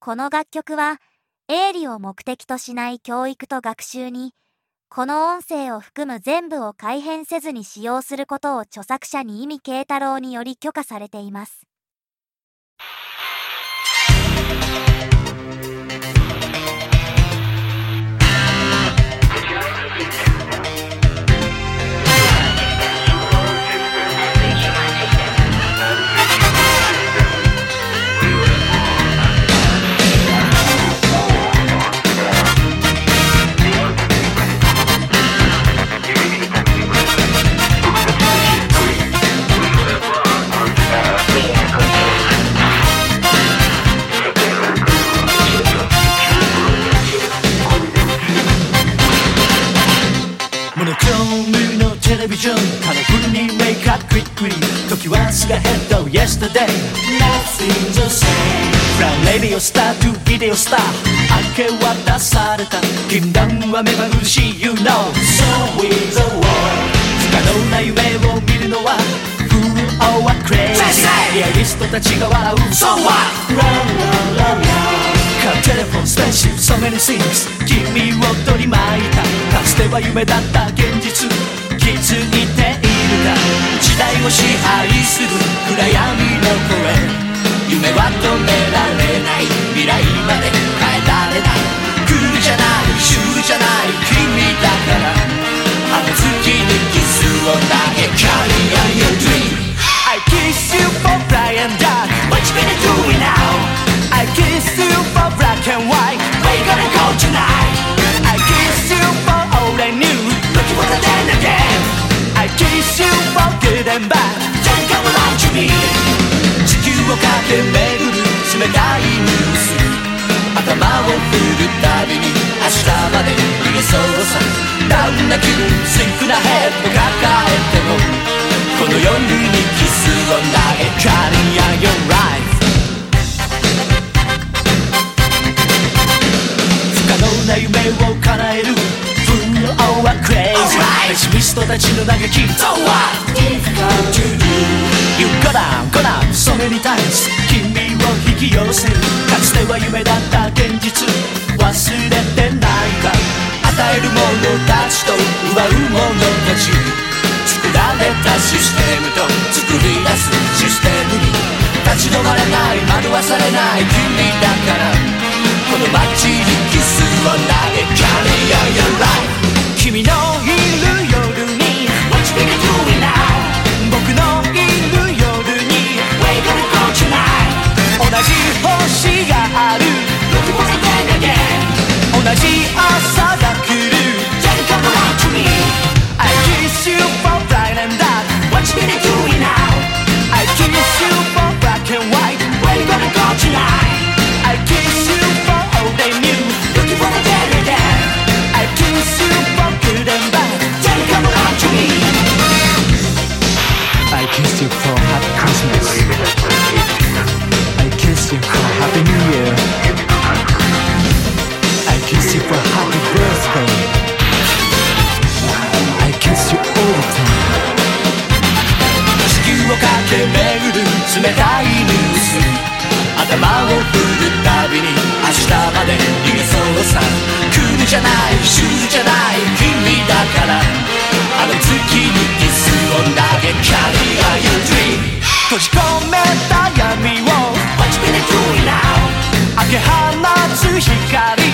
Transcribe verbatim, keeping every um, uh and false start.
この楽曲は営利を目的としない教育と学習に、この音声を含む全部を改変せずに使用することを著作者に意味慶太郎により許可されています。 テレビジョンカラフルにメイクアップクイックリ時はすがヘッド Yesterday Nothing the same From radio star to video star 明け渡された禁断は目まぐるしい You know So is the world 不可能な夢を見るのは Fool or crazy リアリストたちが笑う So what? Run run run run カーテレフォンスペーシップ So many things 君を取り巻いたかつては夢だった現実気づいているか時代を支配する暗闇の声夢は止められない未来まで変えられないクールじゃないシュールじゃない君だからあの月にキスを投げ Carry on your dream I kiss you for bright and dark What you gonna do now I kiss you for black and white Where you gonna go tonight I kiss you for all I knew Looking for the then again I kiss you for good and bad Don't come along to me 地球を駆け巡る冷たいニュース頭を振るたびに明日まで逃げそうさどんな気分シンクなヘッド抱えてもこの夜にキスを投げ Carry on your life 不可能な夢を叶えるOh, I'm crazy right. ペシミストたちの嘆き So what? Difficult to do You go down, go down so many times 君を引き寄せるかつては夢だった現実忘れてないか与えるものたちと奪うものたち作られたシステムと作り出すシステムに立ち止まれない惑わされない君だからこの街にキスを投げ Carry on your life君のいる夜に What you gonna do now 僕のいる夜に Where you gonna go tonight 同じ星がある Looking for something again 同じ朝が来る Don't come around to me I kiss you for bright and dark What you gonna do now I kiss you for black and white Where you gonna go tonight I kiss you for all they knew Looking for the dead again I kiss you for good and bad Then come around to me I kiss you for happy Christmas I kiss you for happy New Year I kiss you for happy birthday I kiss you all the time 地球を駆け巡る冷たいニュース頭を振るたびに明日まで逃げそうさクールじゃないシュールじゃない君だからあの月にキスを投げ Carry on your dream 閉じ込めた闇を What you gonna do now 明け放つ光